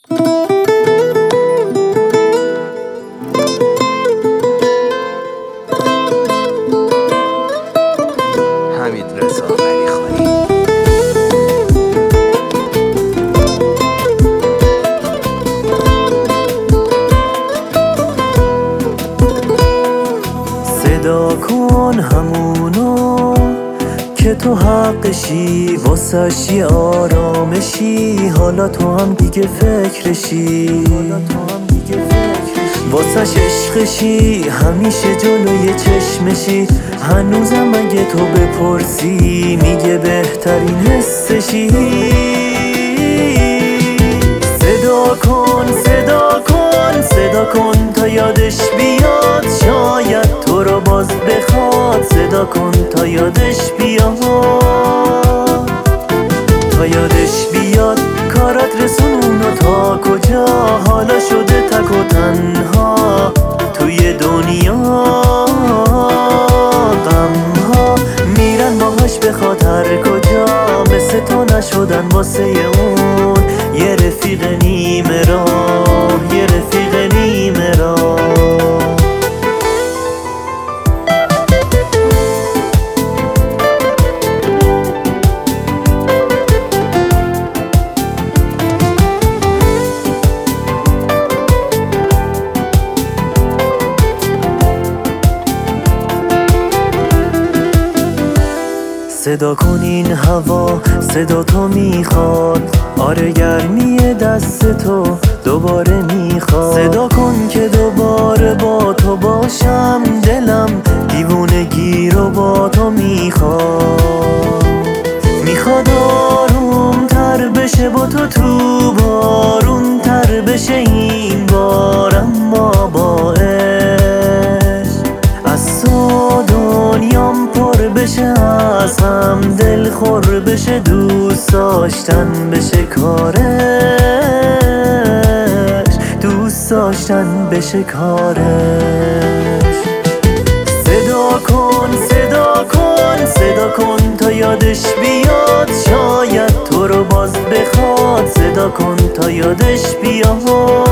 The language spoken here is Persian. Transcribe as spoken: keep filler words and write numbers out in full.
حمیدرضا علیخانی. صدا کن همونو که تو حقشی، واسش یه آرامشی، حالا تو هم دیگه فکرشی، واسش عشقشی، همیشه جلوی چشمشی. هنوزم اگه تو بپرسی میگه بهترین حسشی. صدا کن صدا کن صدا کن تا یادش بیاد، شاید تو رو باز بخواد. صدا کن تا یادش بیاد، تا یادش بیاد کارات رسونو تا کجا. حالا شده تک و تنها توی دنیا، غمها میرن باهاش به خاطر کجا. مثل تو نشدن واسه اون یه رفیق نیمه راه، یه رفیق نیمه راه. صدا کن این هوا صدا تو میخواد، آره گرمی دست تو دوباره میخواد. صدا کن که دوباره با تو باشم، دلم دیوونگی رو با تو میخواد. میخواد آروم تر بشه با تو، تو بارون تر بشه این بار. اما با عشق از تو دنیام پر بشه، از هم دل خور بشه، دوست داشتن بشه کارش، دوست داشتن بشه کارش. صدا کن صدا کن صدا کن تا یادش بیاد، شاید تو رو باز بخواد. صدا کن تا یادش بیاد،